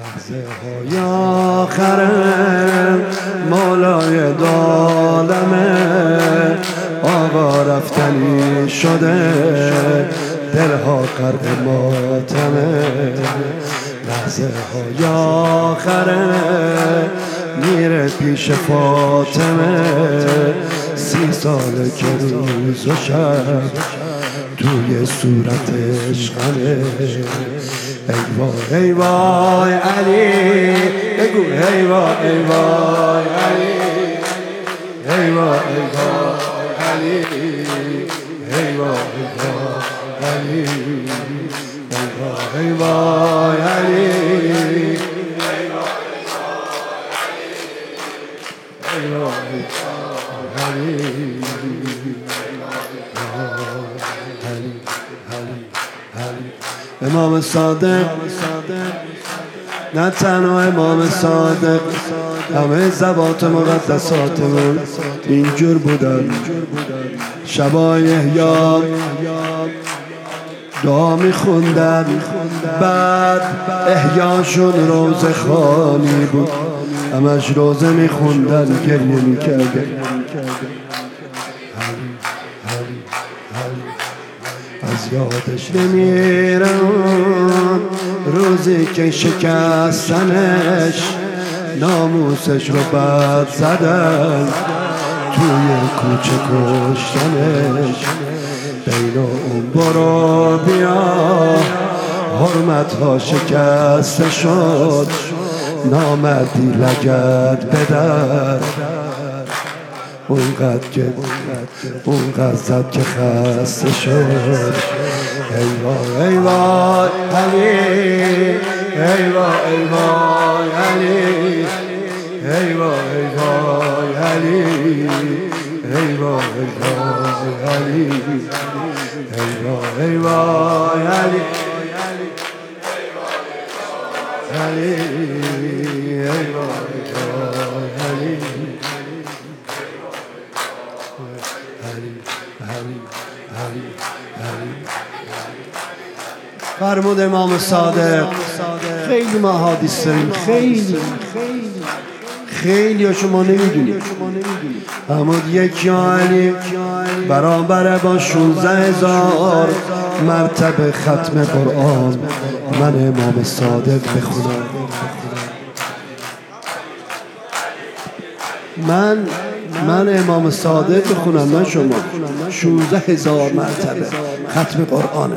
لحظه های آخر مولای عالمه، آقا رفتنی شده، دلها غرق ماتمه. لحظه های آخر میره پیش فاطمه، 30 ساله که روز و شب توی صورتش غمه. ای وای ای وای علی، بگو ای وای ای وای علی، ای وای ای وای علی، ای وای ای وای علی، ای وای علی، ای وای علی. امام صادق، نه تنها امام صادق، همه زبات مقدساتمون اینجور بودن. شبای احیا دعا میخوندن، بعد احیاشون روزه خالی بود، همش روزه میخوندن، گریه میکردن. از یادش نمیرن روزی که شکستنش، ناموسش رو بد زدن، توی کوچه کشتنش. بین اون برو بیا حرمت ها شکسته شد، نامردی لگد بدر، اونقدر زد که خسته شد. ای وای ای وای علی، ای وای ای وای علی، ای وای ای وای علی، ای وای ای وای علی، ای وای ای وای علی، علی، ای وای علی. فرمود امام صادق، خیلی ما حادث داریم، خیلی ها شما نمیدونید. فرمود یکی علی برابر با 16,000 مرتبه ختم قرآن من امام صادق بخونم. من امام صادق بخونم، نه شما. 16,000 مرتبه ختم قرآنه.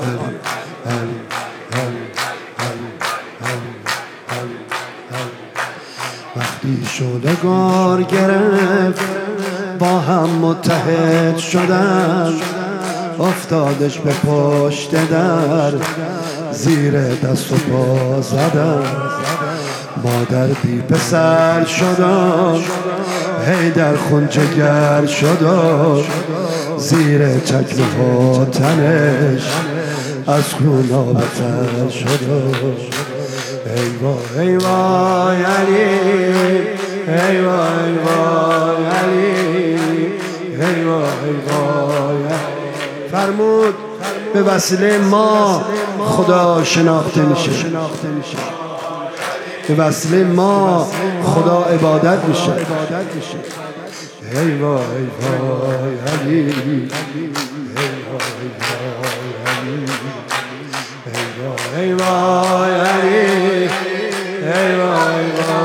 وقتی شدگار گرفت با هم متحد شدن، افتادش به پشت در، زیر دست و پا زدن. مادر بی پسر شدن، هی در خون جگر شدن، زیر چکمه ها تنش از خون آبتر شدن. ای وای ای وای علی، ای وای ای وای علی، ای وای ای وای علی. فرمود به وسیله ما خدا شناخته میشه، به وسیله ما خدا عبادت میشه. ای وای ای وای علی، ای وای علی، ای وای علی، ای وای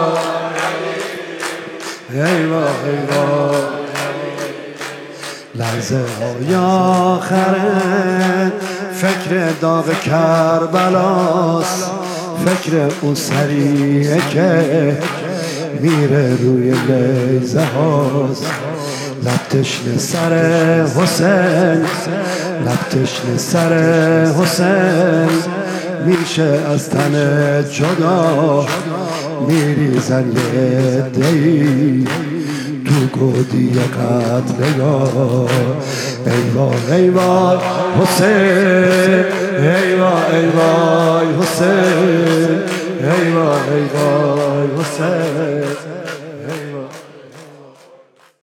علی، ای وای وای. لحظه های آخر فکر داغ کربلاست، فکر اون سریعه که میره روی لیزه هاست. لب تشنه سر حسین، لب تشنه سر حسین، میشه از تن جدا، میریزن یه عده‌ای تو گودی قتلگاه. ای وای ای وای حسین، ای وای ای وای حسین، ای وای ای وای حسین.